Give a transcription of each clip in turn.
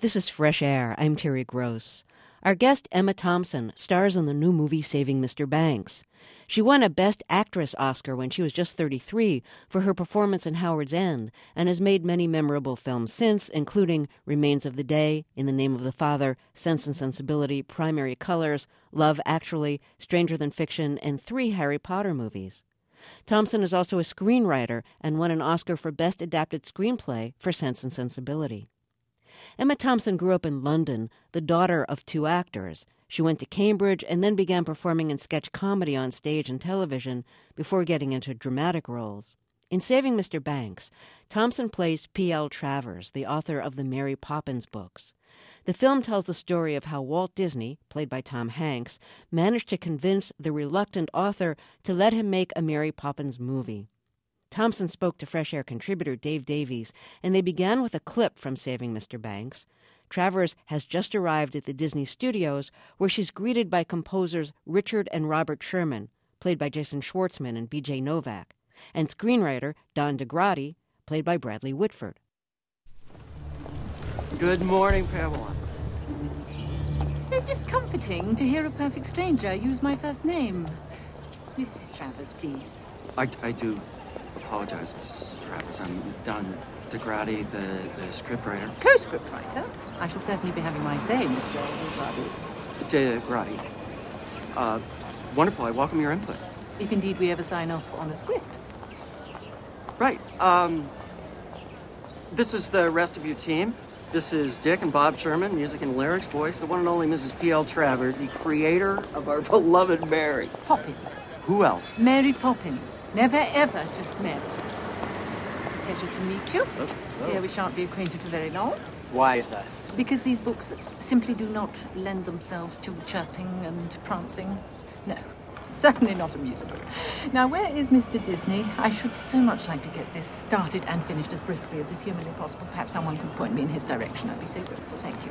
This is Fresh Air. I'm Terry Gross. Our guest, Emma Thompson, stars in the new movie Saving Mr. Banks. She won a Best Actress Oscar when she was just 33 for her performance in Howard's End and has made many memorable films since, including Remains of the Day, In the Name of the Father, Sense and Sensibility, Primary Colors, Love Actually, Stranger Than Fiction, and 3 Harry Potter movies. Thompson is also a screenwriter and won an Oscar for Best Adapted Screenplay for Sense and Sensibility. Emma Thompson grew up in London, the daughter of 2 actors. She went to Cambridge and then began performing in sketch comedy on stage and television before getting into dramatic roles. In Saving Mr. Banks, Thompson plays P.L. Travers, the author of the Mary Poppins books. The film tells the story of how Walt Disney, played by Tom Hanks, managed to convince the reluctant author to let him make a Mary Poppins movie. Thompson spoke to Fresh Air contributor Dave Davies, and they began with a clip from Saving Mr. Banks. Travers has just arrived at the Disney studios, where she's greeted by composers Richard and Robert Sherman, played by Jason Schwartzman and B.J. Novak, and screenwriter Don DeGrady, played by Bradley Whitford. Good morning, Pamela. It is so discomforting to hear a perfect stranger use my first name. Mrs. Travers, please. I do apologize, Mrs. Travers. I'm Don DeGrady, the scriptwriter. Co-scriptwriter? I shall certainly be having my say, Mr. DeGrady. DeGrady. Wonderful. I welcome your input. If indeed we ever sign off on a script. Right. This is the rest of your team. This is Dick and Bob Sherman, music and lyrics voice, the one and only Mrs. P.L. Travers, the creator of our beloved Mary. Poppins. Who else? Mary Poppins. Never, ever just Mary. It's a pleasure to meet you. Fear we shan't be acquainted for very long. Why is that? Because these books simply do not lend themselves to chirping and prancing. No, certainly not a musical. Now, where is Mr. Disney? I should so much like to get this started and finished as briskly as is humanly possible. Perhaps someone could point me in his direction. I'd be so grateful. Thank you.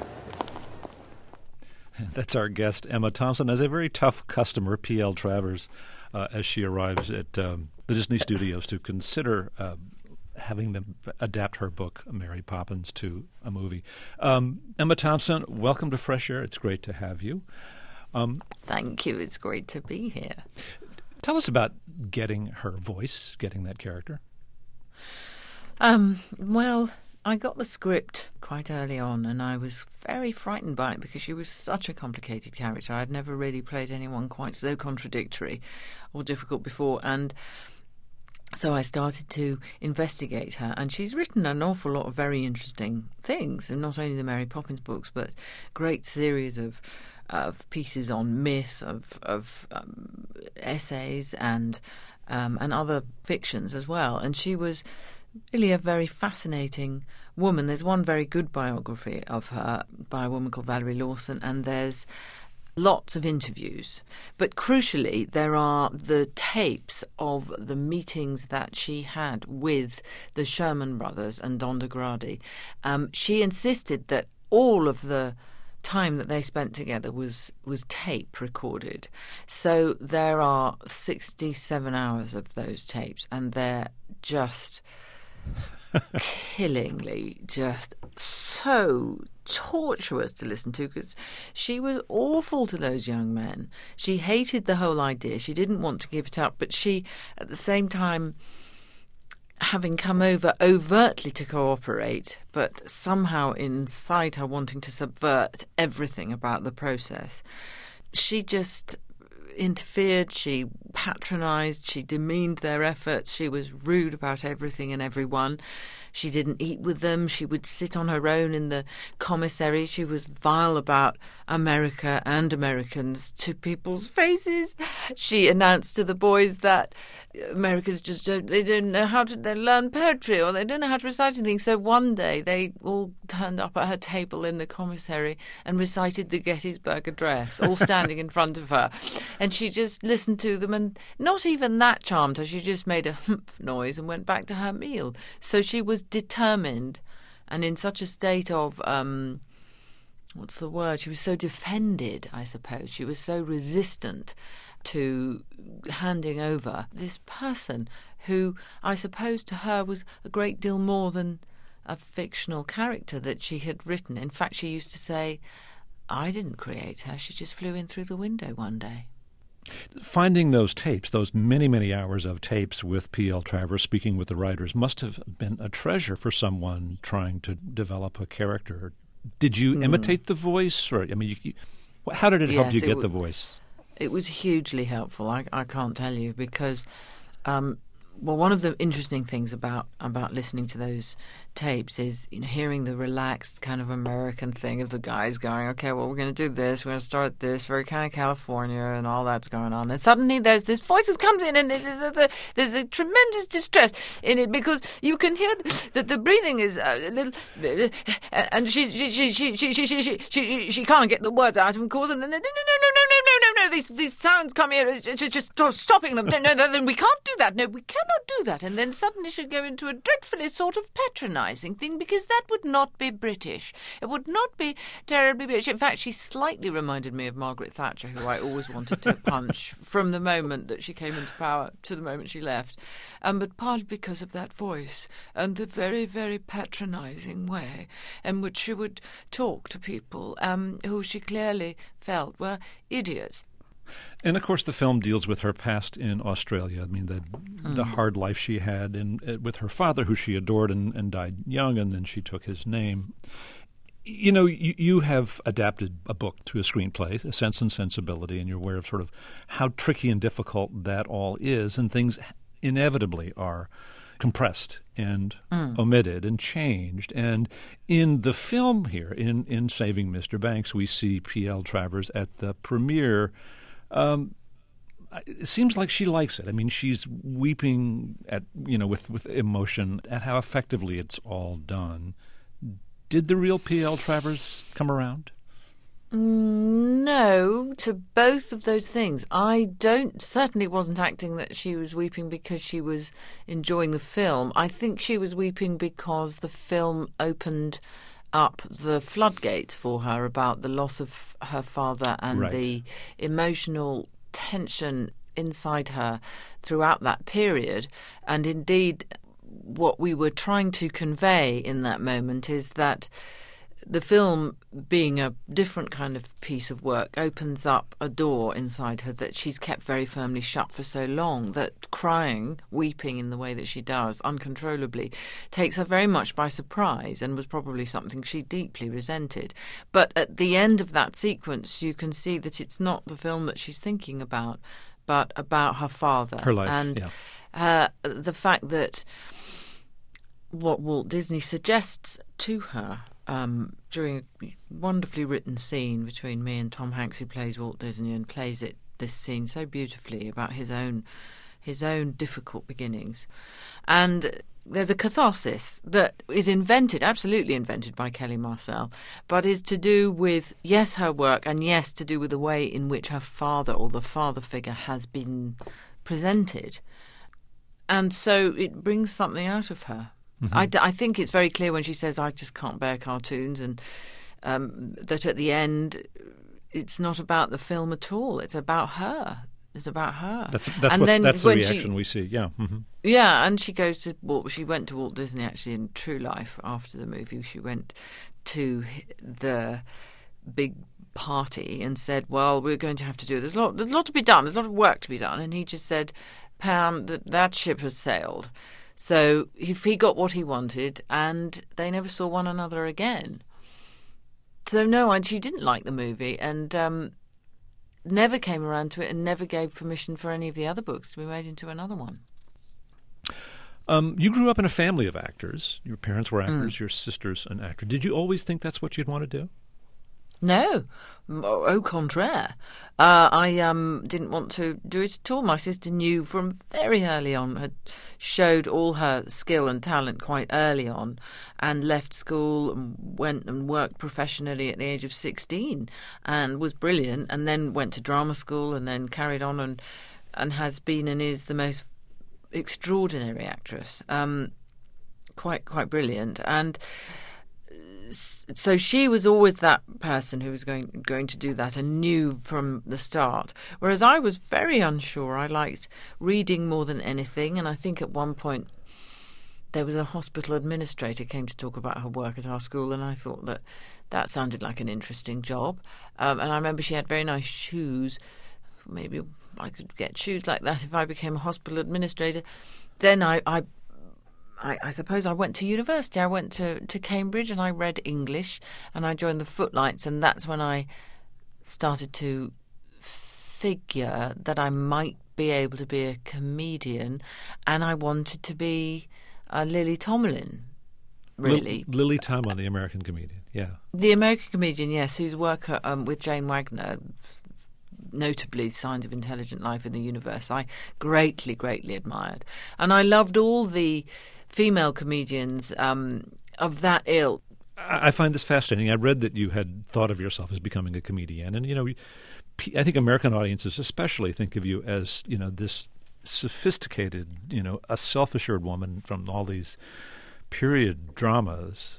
That's our guest, Emma Thompson, as a very tough customer, P.L. Travers, as she arrives at the Disney Studios to consider having them adapt her book, Mary Poppins, to a movie. Emma Thompson, welcome to Fresh Air. It's great to have you. Thank you. It's great to be here. Tell us about getting her voice, getting that character. Well, I got the script quite early on, and I was very frightened by it because she was such a complicated character. I'd never really played anyone quite so contradictory or difficult before, and so I started to investigate her, and she's written an awful lot of very interesting things, and not only the Mary Poppins books, but great series of pieces on myth, of essays, and other fictions as well. And she was really a very fascinating woman. There's one very good biography of her by a woman called Valerie Lawson, and there's lots of interviews. But crucially, there are the tapes of the meetings that she had with the Sherman brothers and Don DeGrady. She insisted that all of the time that they spent together was tape recorded. So there are 67 hours of those tapes, and they're just killingly, just so torturous to listen to, because she was awful to those young men. She hated the whole idea. She didn't want to give it up, but she, at the same time, having come over overtly to cooperate, but somehow inside her wanting to subvert everything about the process, she just interfered, she patronised, she demeaned their efforts, she was rude about everything and everyone. She didn't eat with them. She would sit on her own in the commissary. She was vile about America and Americans to people's faces. She announced to the boys that Americans just don't know how to they learn poetry, or they don't know how to recite anything. So one day they all turned up at her table in the commissary and recited the Gettysburg Address, all standing in front of her. And she just listened to them, and not even that charmed her. She just made a humph noise and went back to her meal. So she was determined, and in such a state of what's the word? She was so defended, I suppose. She was so resistant to handing over this person who, I suppose, to her was a great deal more than a fictional character that she had written. In fact, she used to say, I didn't create her, she just flew in through the window one day. Finding those tapes, those many, many hours of tapes with P.L. Travers speaking with the writers, must have been a treasure for someone trying to develop a character. Did you imitate the voice? Or how did it help you get the voice? It was hugely helpful. I can't tell you because, one of the interesting things about listening to those tapes is hearing the relaxed kind of American thing of the guys going, okay, well, we're going to do this, we're going to start this, very kind of California, and all that's going on. And suddenly there's this voice that comes in, and there's a tremendous distress in it because you can hear that the breathing is a little, and she can't get the words out, of course, and then no, these sounds come here, just stopping them. No, then we can't do that. No, we cannot do that. And then suddenly she'll go into a dreadfully sort of patronising thing because that would not be British. It would not be terribly British. In fact, she slightly reminded me of Margaret Thatcher, who I always wanted to punch from the moment that she came into power to the moment she left. But partly because of that voice and the very, very patronising way in which she would talk to people who she clearly felt were idiots. And, of course, the film deals with her past in Australia. I mean, the hard life she had with her father, who she adored and died young, and then she took his name. You have adapted a book to a screenplay, A Sense and Sensibility, and you're aware of sort of how tricky and difficult that all is, and things inevitably are compressed and omitted and changed. And in the film here, in Saving Mr. Banks, we see P.L. Travers at the premiere. It seems like she likes it. I mean, she's weeping with emotion at how effectively it's all done. Did the real P.L. Travers come around? No, to both of those things. I certainly wasn't acting that she was weeping because she was enjoying the film. I think she was weeping because the film opened up the floodgates for her about the loss of her father and the emotional tension inside her throughout that period. And indeed, what we were trying to convey in that moment is that the film, being a different kind of piece of work, opens up a door inside her that she's kept very firmly shut for so long, that crying, weeping in the way that she does, uncontrollably, takes her very much by surprise and was probably something she deeply resented. But at the end of that sequence, you can see that it's not the film that she's thinking about, but about her father. Her life, and the fact that what Walt Disney suggests to her during a wonderfully written scene between me and Tom Hanks, who plays Walt Disney and plays this scene so beautifully about his own difficult beginnings. And there's a catharsis that is absolutely invented by Kelly Marcel, but is to do with, yes, her work, and yes, to do with the way in which her father or the father figure has been presented. And so it brings something out of her. I think it's very clear when she says, I just can't bear cartoons, and that at the end, it's not about the film at all. It's about her. It's about her. That's the reaction we see, yeah. Mm-hmm. Yeah, and she went to Walt Disney, actually, in true life after the movie. She went to the big party and said, well, we're going to have to do it. There's a lot to be done. There's a lot of work to be done. And he just said, Pam, that ship has sailed. So if he got what he wanted, and they never saw one another again. So no, she didn't like the movie, and never came around to it, and never gave permission for any of the other books to be made into another one. You grew up in a family of actors. Your parents were actors. Your sister's an actor. Did you always think that's what you'd want to do? No, au contraire. I didn't want to do it at all. My sister knew from very early on, had showed all her skill and talent quite early on, and left school and went and worked professionally at the age of 16 and was brilliant, and then went to drama school and then carried on and has been and is the most extraordinary actress. Quite brilliant. And so she was always that person who was going to do that and knew from the start. Whereas I was very unsure. I liked reading more than anything, and I think at one point there was a hospital administrator came to talk about her work at our school, and I thought that sounded like an interesting job. And I remember she had very nice shoes. Maybe I could get shoes like that if I became a hospital administrator. Then I suppose I went to university. I went to Cambridge and I read English, and I joined the Footlights, and that's when I started to figure that I might be able to be a comedian, and I wanted to be Lily Tomlin, really. Lily Tomlin, the American comedian, yeah. The American comedian, yes, whose work with Jane Wagner, notably Signs of Intelligent Life in the Universe, I greatly, greatly admired. And I loved all the female comedians of that ilk. I find this fascinating. I read that you had thought of yourself as becoming a comedian, and I think American audiences especially think of you as this sophisticated, a self-assured woman from all these period dramas.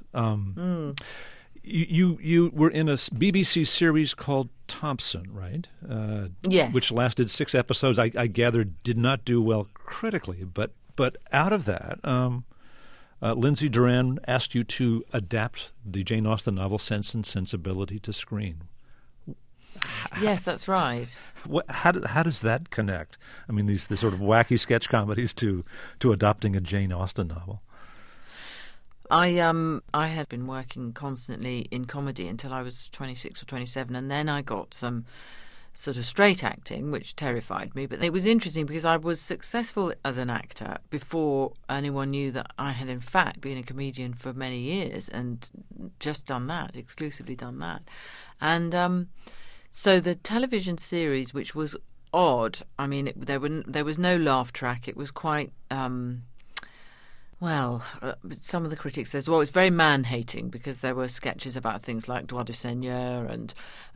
You were in a BBC series called Thompson, right? Yes. Which lasted 6 episodes. I gather did not do well critically, but out of that. Lindsay Duran asked you to adapt the Jane Austen novel Sense and Sensibility to screen. Yes, that's right. How does that connect? I mean, these sort of wacky sketch comedies to adopting a Jane Austen novel. I had been working constantly in comedy until I was 26 or 27, and then I got some sort of straight acting, which terrified me. But it was interesting because I was successful as an actor before anyone knew that I had in fact been a comedian for many years and just done that, exclusively done that. And so the television series, which was odd, I mean, there was no laugh track. It was quite... some of the critics says, it's very man-hating because there were sketches about things like Droit du Seigneur and,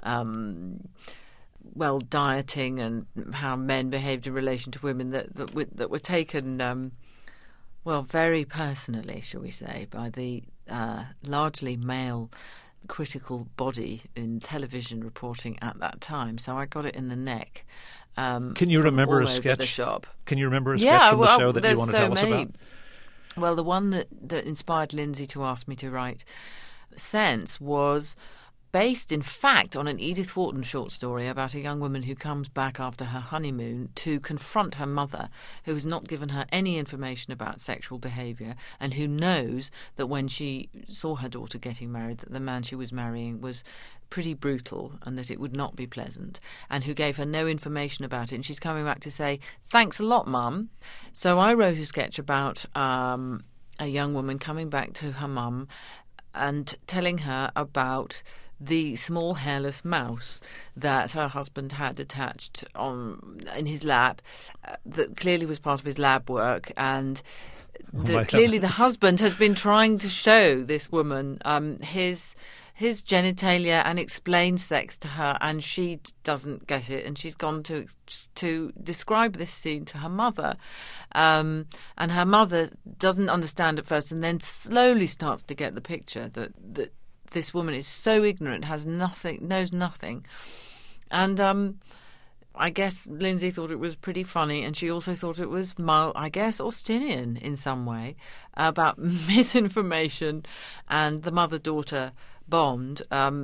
dieting and how men behaved in relation to women that were taken, very personally, shall we say, by the largely male critical body in television reporting at that time. So I got it in the neck. Can you remember a sketch? The shop. Can you remember a sketch from the show that you want to tell us about? Well, the one that inspired Lindsay to ask me to write Sense was based, in fact, on an Edith Wharton short story about a young woman who comes back after her honeymoon to confront her mother, who has not given her any information about sexual behaviour and who knows that when she saw her daughter getting married, that the man she was marrying was pretty brutal and that it would not be pleasant, and who gave her no information about it. And she's coming back to say, thanks a lot, Mum. So I wrote a sketch about a young woman coming back to her mum and telling her about the small hairless mouse that her husband had attached in his lap that clearly was part of his lab work, and clearly the husband has been trying to show this woman his genitalia and explain sex to her, and she doesn't get it, and she's gone to describe this scene to her mother, and her mother doesn't understand at first, and then slowly starts to get the picture that this woman is so ignorant, knows nothing. And I guess Lindsay thought it was pretty funny, and she also thought it was, Austinian in some way, about misinformation and the mother-daughter bond.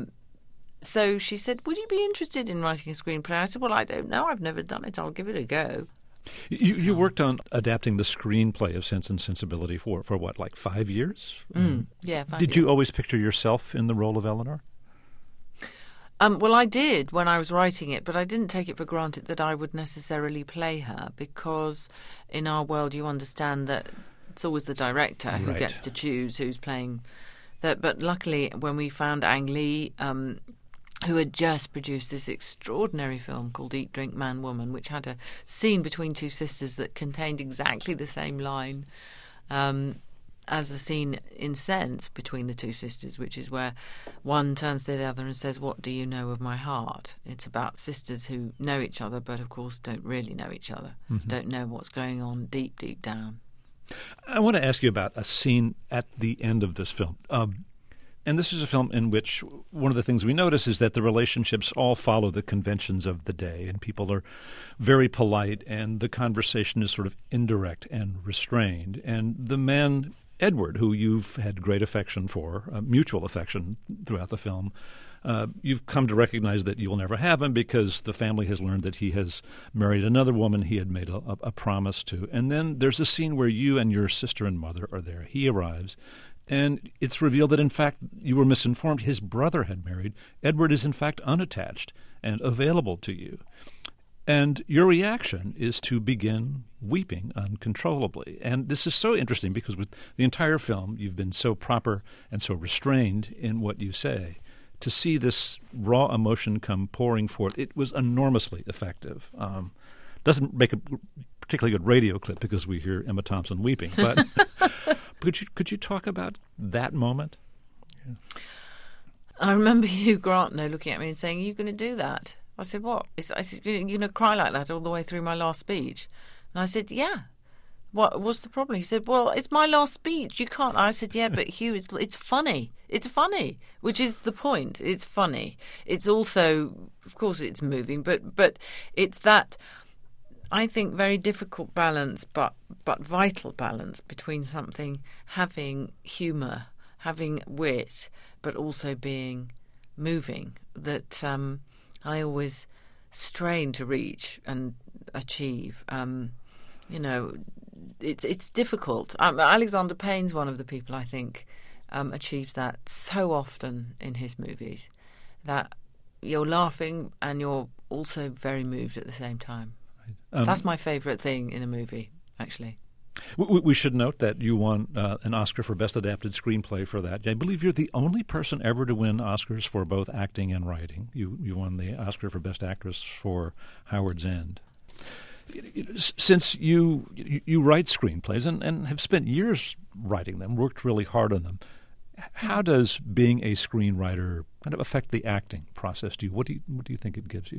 So she said, would you be interested in writing a screenplay? I said, well, I don't know. I've never done it. I'll give it a go. You worked on adapting the screenplay of Sense and Sensibility for what, like 5 years? Yeah, 5 years. Did you always picture yourself in the role of Eleanor? Well, I did when I was writing it, but I didn't take it for granted that I would necessarily play her, because in our world you understand that it's always the director who gets to choose who's playing that. But luckily, when we found Ang Lee, who had just produced this extraordinary film called Eat, Drink, Man, Woman, which had a scene between two sisters that contained exactly the same line as the scene in Sense between the two sisters, which is where one turns to the other and says, what do you know of my heart? It's about sisters who know each other, but of course don't really know each other, don't know what's going on deep, deep down. I want to ask you about a scene at the end of this film. And this is a film in which one of the things we notice is that the relationships all follow the conventions of the day, and people are very polite, and the conversation is sort of indirect and restrained. And the man Edward, who you've had great affection for, mutual affection throughout the film. You've come to recognize that you will never have him because the family has learned that he has married another woman he had made a promise to. And then there's a scene where you and your sister and mother are there. He arrives, and it's revealed that, in fact, you were misinformed. His brother had married. Edward is, in fact, unattached and available to you. And your reaction is to begin weeping uncontrollably. And this is so interesting because with the entire film, you've been so proper and so restrained in what you say. To see this raw emotion come pouring forth, it was enormously effective. Doesn't make a particularly good radio clip because we hear Emma Thompson weeping, but could you talk about that moment? Yeah. I remember Hugh Grant looking at me and saying, "Are you going to do that?" I said, "What?" I said, "You're going to cry like that all the way through my last speech?" And I said, "Yeah." What's the problem? He said, "Well, it's my last speech. You can't." I said, "Yeah, but Hugh, it's funny. It's funny, which is the point. It's funny. It's also, of course, it's moving, but it's that, I think, very difficult balance, but vital balance between something having humour, having wit, but also being moving that I always strain to reach and achieve. It's difficult. Alexander Payne's one of the people I think achieves that so often in his movies, that you're laughing and you're also very moved at the same time. Right. That's my favourite thing in a movie, actually. We should note that you won an Oscar for Best Adapted Screenplay for that. I believe you're the only person ever to win Oscars for both acting and writing. You won the Oscar for Best Actress for Howard's End. Since you write screenplays and have spent years writing them, worked really hard on them, how does being a screenwriter kind of affect the acting process to you? What do you think it gives you?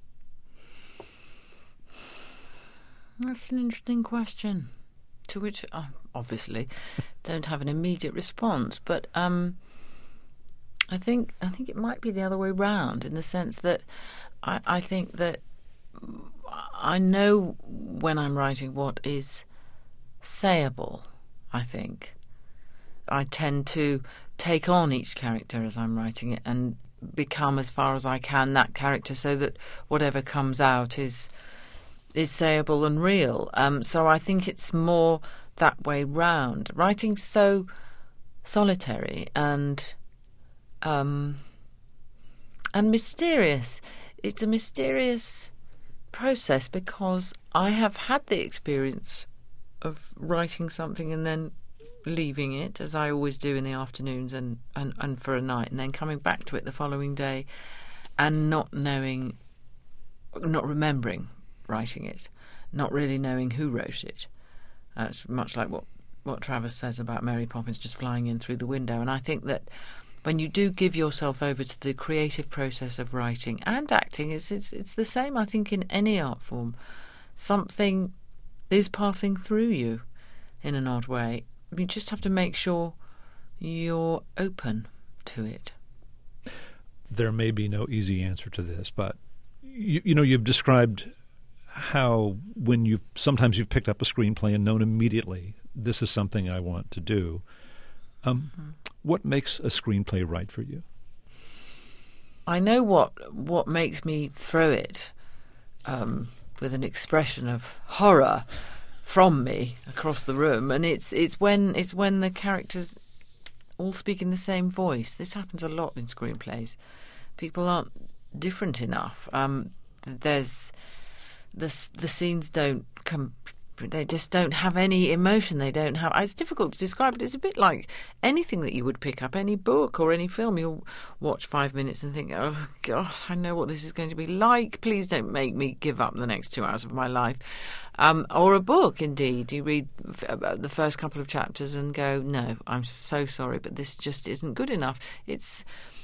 That's an interesting question, to which I obviously don't have an immediate response. But I think it might be the other way round, in the sense that I think that I know when I'm writing what is sayable, I think. I tend to take on each character as I'm writing it and become, as far as I can, that character, so that whatever comes out is sayable and real. So I think it's more that way round. Writing's so solitary and mysterious. It's a mysterious process because I have had the experience of writing something and then leaving it, as I always do in the afternoons and for a night, and then coming back to it the following day and not remembering writing it, not really knowing who wrote it. It's much like what Travers says about Mary Poppins just flying in through the window. And I think that when you do give yourself over to the creative process of writing and acting, it's the same, I think, in any art form. Something is passing through you in an odd way. You just have to make sure you're open to it. There may be no easy answer to this, but you've described how when sometimes you've picked up a screenplay and known immediately this is something I want to do. What makes a screenplay right for you? I know what makes me throw it with an expression of horror from me across the room, and it's when the characters all speak in the same voice. This happens a lot in screenplays. People aren't different enough. There's the scenes don't come. They just don't have any emotion. They don't have. It's difficult to describe, but it's a bit like anything that you would pick up, any book or any film. You'll watch 5 minutes and think, "Oh God, I know what this is going to be like. Please don't make me give up the next 2 hours of my life." Or a book, indeed. You read the first couple of chapters and go, "No, I'm so sorry, but this just isn't good enough." It's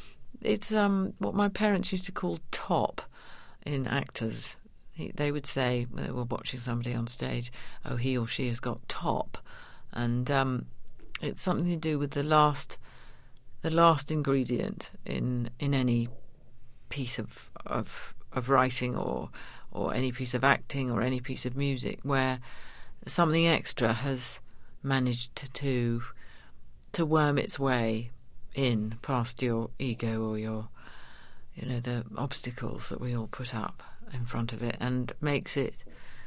what my parents used to call top in actors. They would say when they were watching somebody on stage, "Oh, he or she has got top," and it's something to do with the last ingredient in any piece of writing or any piece of acting or any piece of music, where something extra has managed to to worm its way in past your ego or your, the obstacles that we all put up in front of it, and makes it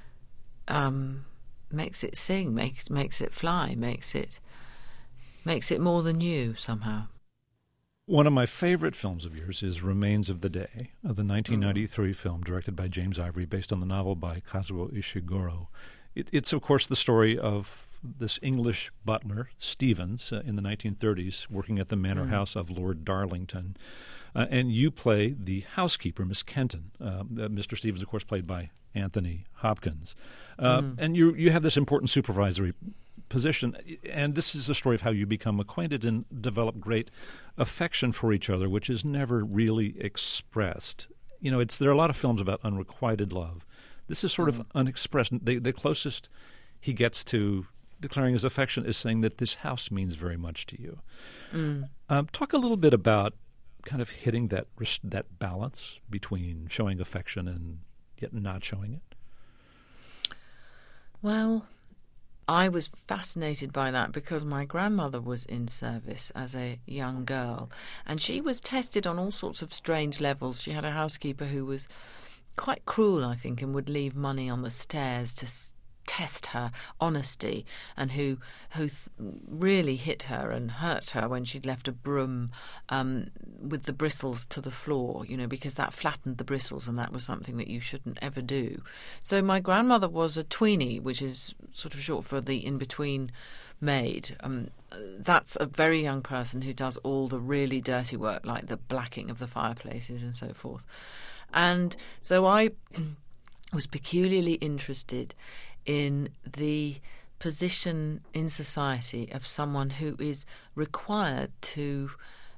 sing, makes it fly, makes it more than you somehow. One of my favorite films of yours is Remains of the Day, the 1993 film directed by James Ivory, based on the novel by Kazuo Ishiguro. It's, of course, the story of this English butler, Stevens, in the 1930s, working at the manor house of Lord Darlington. And you play the housekeeper, Miss Kenton. Mr. Stevens, of course, played by Anthony Hopkins. And you have this important supervisory position, and this is a story of how you become acquainted and develop great affection for each other, which is never really expressed. There are a lot of films about unrequited love. This is sort of unexpressed. The closest he gets to declaring his affection is saying that this house means very much to you. Talk a little bit about kind of hitting that balance between showing affection and yet not showing it. Well, I was fascinated by that because my grandmother was in service as a young girl, and she was tested on all sorts of strange levels. She had a housekeeper who was quite cruel, I think, and would leave money on the stairs to test her honesty, and who really hit her and hurt her when she'd left a broom with the bristles to the floor, because that flattened the bristles, and that was something that you shouldn't ever do. So my grandmother was a tweenie, which is sort of short for the in-between maid. That's a very young person who does all the really dirty work, like the blacking of the fireplaces and so forth. And so I was peculiarly interested in the position in society of someone who is required to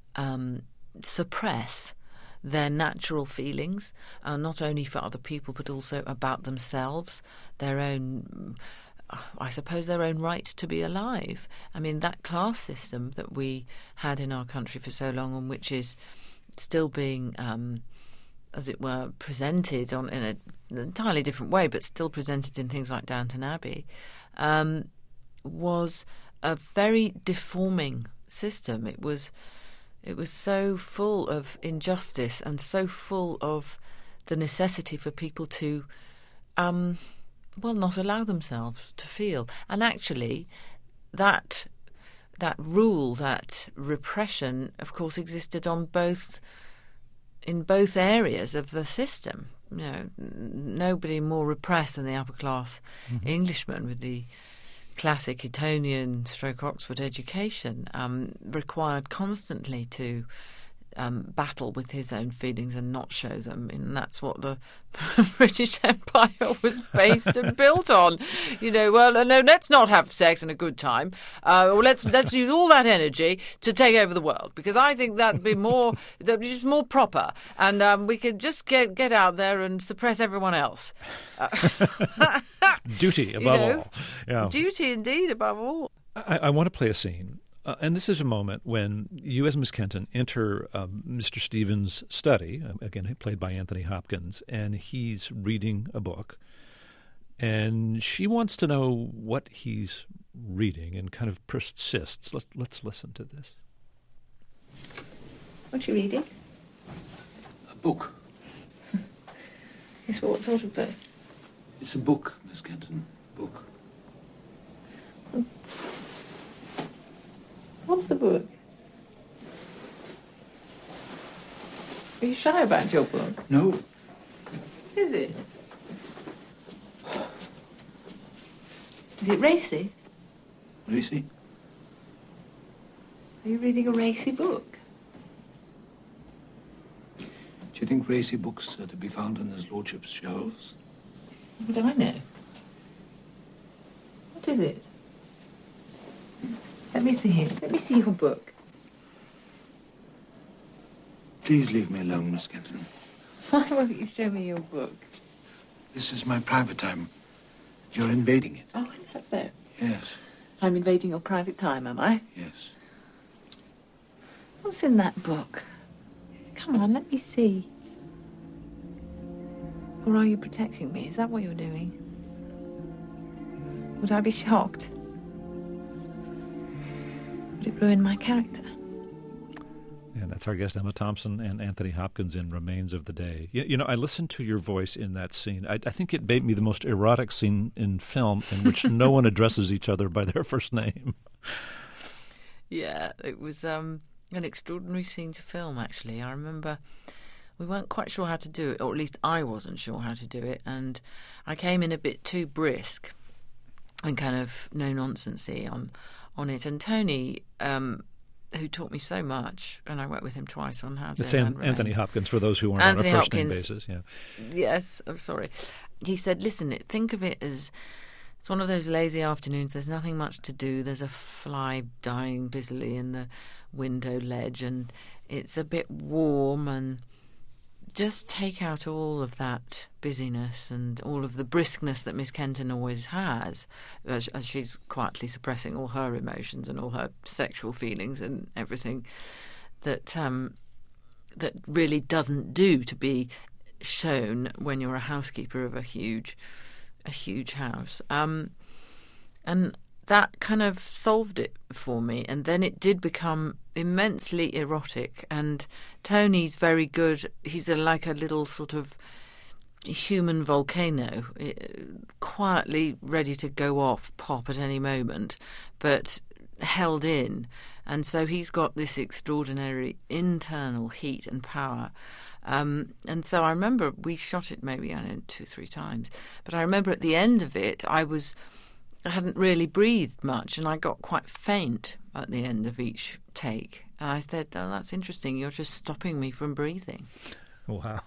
suppress their natural feelings, not only for other people but also about themselves, their own right to be alive. I mean, that class system that we had in our country for so long, and which is still being as it were, presented in an entirely different way, but still presented in things like Downton Abbey, was a very deforming system. It was so full of injustice and so full of the necessity for people to, not allow themselves to feel. And actually, that rule, that repression, of course, existed in both areas of the system. Nobody more repressed than the upper class Englishman with the classic Etonian / Oxford education, required constantly to battle with his own feelings and not show them. And that's what the British Empire was based and built on. No, let's not have sex and a good time. Let's use all that energy to take over the world, because I think that'd be more proper, and we could just get out there and suppress everyone else. Duty above all. Yeah. Duty indeed above all. I want to play a scene. And this is a moment when you, as Miss Kenton, enter Mr. Stevens' study, again, played by Anthony Hopkins, and he's reading a book. And she wants to know what he's reading and kind of persists. Let's listen to this. What are you reading? A book. Yes, what sort of book? It's a book, Miss Kenton. Book. What's the book? Are you shy about your book? No. Is it? Is it racy? Racy? Are you reading a racy book? Do you think racy books are to be found on his lordship's shelves? What do I know? What is it? Let me see it. Let me see your book. Please leave me alone, Miss Kenton. Why won't you show me your book? This is my private time. You're invading it. Oh, is that so? Yes. I'm invading your private time, am I? Yes. What's in that book? Come on, let me see. Or are you protecting me? Is that what you're doing? Would I be shocked? Would it ruin my character? And that's our guest, Emma Thompson, and Anthony Hopkins in Remains of the Day. You know, I listened to your voice in that scene. I think it made me the most erotic scene in film in which no one addresses each other by their first name. Yeah, it was an extraordinary scene to film, actually. I remember we weren't quite sure how to do it, or at least I wasn't sure how to do it, and I came in a bit too brisk and kind of no-nonsensy on it. And Tony, who taught me so much, and I worked with him twice on How to It's Anthony Hopkins, for those who aren't on a first-name basis. Yeah. Yes, I'm sorry. He said, listen, think of it as it's one of those lazy afternoons. There's nothing much to do. There's a fly dying busily in the window ledge, and it's a bit warm, and just take out all of that busyness and all of the briskness that Miss Kenton always has, as she's quietly suppressing all her emotions and all her sexual feelings and everything that that really doesn't do to be shown when you're a housekeeper of a huge house. And that kind of solved it for me. And then it did become immensely erotic. And Tony's very good. He's like a little sort of human volcano, quietly ready to go off, pop at any moment, but held in. And so he's got this extraordinary internal heat and power. And so I remember we shot it maybe 2-3 times. But I remember at the end of it, I hadn't really breathed much, and I got quite faint at the end of each take. And I said, oh, that's interesting. You're just stopping me from breathing. Wow.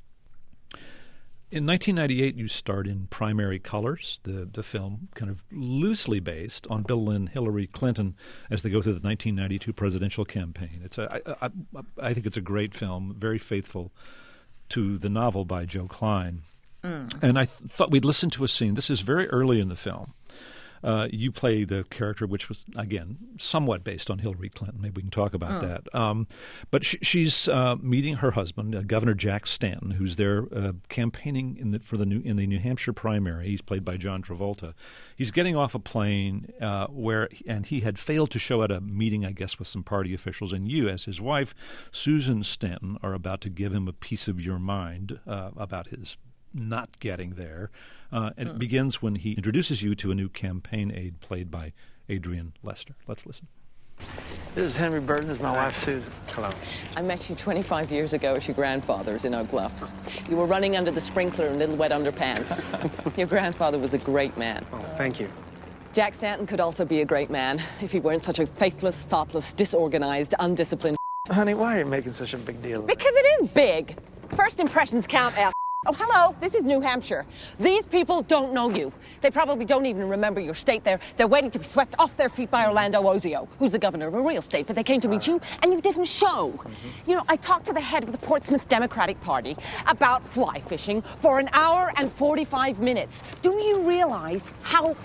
In 1998, you starred in Primary Colors, the film kind of loosely based on Bill and Hillary Clinton as they go through the 1992 presidential campaign. I think it's a great film, very faithful to the novel by Joe Klein. And I thought we'd listen to a scene. This is very early in the film. You play the character, which was, again, somewhat based on Hillary Clinton. Maybe we can talk about that. But she's meeting her husband, Governor Jack Stanton, who's there campaigning in the New Hampshire primary. He's played by John Travolta. He's getting off a plane and he had failed to show at a meeting, I guess, with some party officials. And you, as his wife, Susan Stanton, are about to give him a piece of your mind about his not getting there. And it begins when he introduces you to a new campaign aide played by Adrian Lester. Let's listen. This is Henry Burton. This is my wife, Susan. Hello. I met you 25 years ago at your grandfather's in Oak Bluffs. You were running under the sprinkler in little wet underpants. Your grandfather was a great man. Oh, thank you. Jack Stanton could also be a great man if he weren't such a faithless, thoughtless, disorganized, undisciplined. Honey, why are you making such a big deal of it? Because it is big. First impressions count, ass. Oh, hello, this is New Hampshire. These people don't know you. They probably don't even remember your state. They're waiting to be swept off their feet by Orlando Ozio, who's the governor of a real state, but they came to meet you, and you didn't show. You know, I talked to the head of the Portsmouth Democratic Party about fly fishing for an hour and 45 minutes. Do you realize how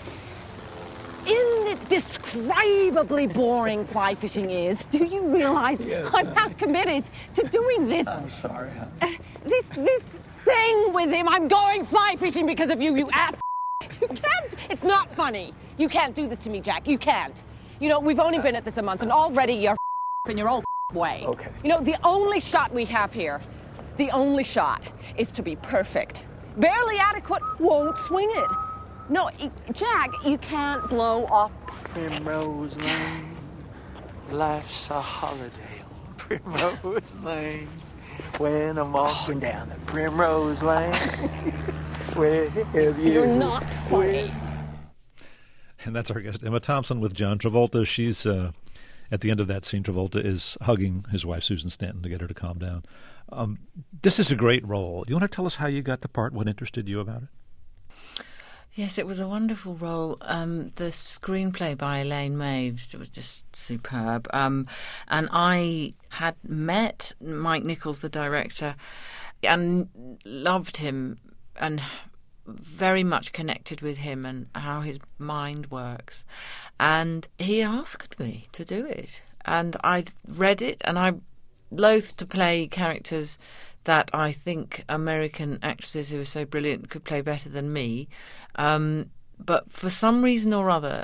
indescribably boring fly fishing is? Do you realize I'm not committed to doing this? I'm sorry, This thing with him. I'm going fly fishing because of you, you ass. You can't. It's not funny. You can't do this to me, Jack. You can't. You know, we've only been at this a month, and already you're in your old way. Okay. You know, the only shot we have here, the only shot is to be perfect. Barely adequate won't swing it. No, Jack, you can't blow off. Primrose Lane, life's a holiday on Primrose Lane. When I'm walking down the Primrose Lane, where have you? You're not funny. And that's our guest, Emma Thompson, with John Travolta. She's at the end of that scene. Travolta is hugging his wife, Susan Stanton, to get her to calm down. This is a great role. Do you want to tell us how you got the part? What interested you about it? Yes, it was a wonderful role. The screenplay by Elaine May was just superb. And I had met Mike Nichols, the director, and loved him and very much connected with him and how his mind works. And he asked me to do it. And I read it, and I loathe to play characters that I think American actresses who are so brilliant could play better than me. But for some reason or other,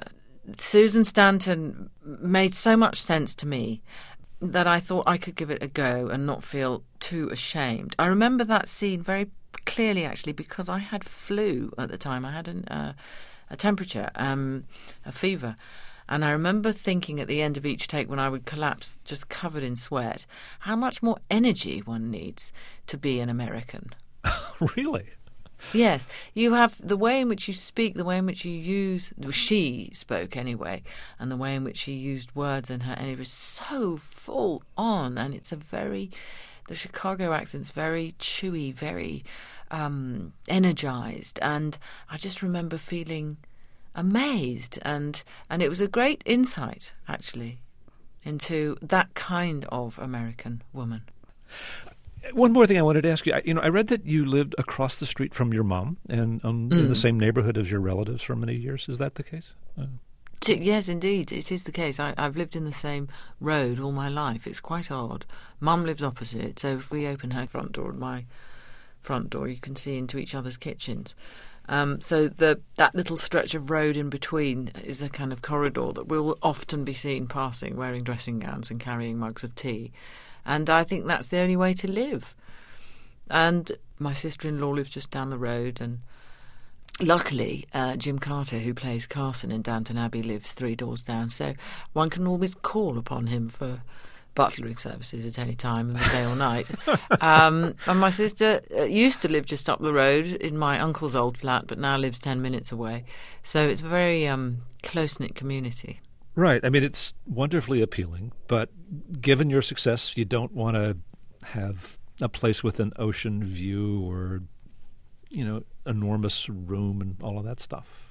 Susan Stanton made so much sense to me that I thought I could give it a go and not feel too ashamed. I remember that scene very clearly, actually, because I had flu at the time. I had a temperature, a fever. And I remember thinking at the end of each take, when I would collapse just covered in sweat, how much more energy one needs to be an American. Really? Yes. You have the way in which you speak, the way in which you use, she spoke anyway, and the way in which she used words in her, and it was so full on, and it's the Chicago accent's very chewy, very energized, and I just remember feeling amazed, and it was a great insight, actually, into that kind of American woman. One more thing I wanted to ask you. I read that you lived across the street from your mom and in the same neighborhood as your relatives for many years. Is that the case? Yes, indeed, it is the case. I've lived in the same road all my life. It's quite odd. Mum lives opposite, so if we open her front door and my front door, you can see into each other's kitchens. So that little stretch of road in between is a kind of corridor that we'll often be seen passing, wearing dressing gowns and carrying mugs of tea. And I think that's the only way to live. And my sister-in-law lives just down the road, and luckily Jim Carter, who plays Carson in Downton Abbey, lives 3 doors down, so one can always call upon him for butlering services at any time of the day or night. And my sister used to live just up the road in my uncle's old flat, but now lives 10 minutes away. So it's a very close-knit community. Right. I mean, it's wonderfully appealing, but given your success, you don't want to have a place with an ocean view or, enormous room and all of that stuff.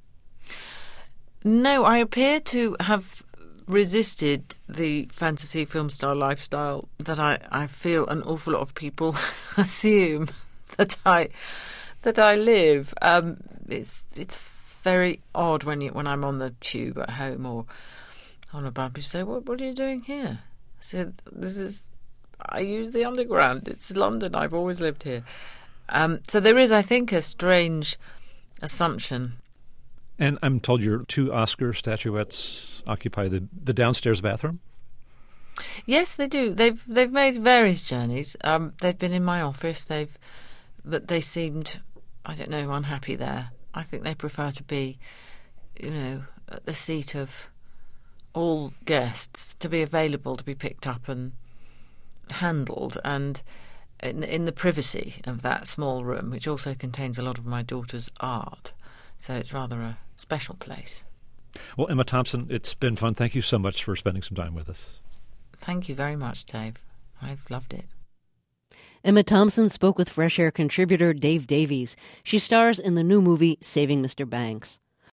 No, I appear to have resisted the fantasy film star lifestyle that I feel an awful lot of people assume that I live. It's very odd when I'm on the tube at home or on a bus. You say, "What are you doing here?" I said, I use the underground. It's London. I've always lived here. So there is, I think, a strange assumption. And I'm told your 2 Oscar statuettes occupy the downstairs bathroom? Yes, they do. They've made various journeys. They've been in my office. But they seemed, I don't know, unhappy there. I think they prefer to be, at the seat of all guests, to be available, to be picked up and handled, and in the privacy of that small room, which also contains a lot of my daughter's art. So it's rather a special place. Well, Emma Thompson, it's been fun. Thank you so much for spending some time with us. Thank you very much, Dave. I've loved it. Emma Thompson spoke with Fresh Air contributor Dave Davies. She stars in the new movie Saving Mr. Banks.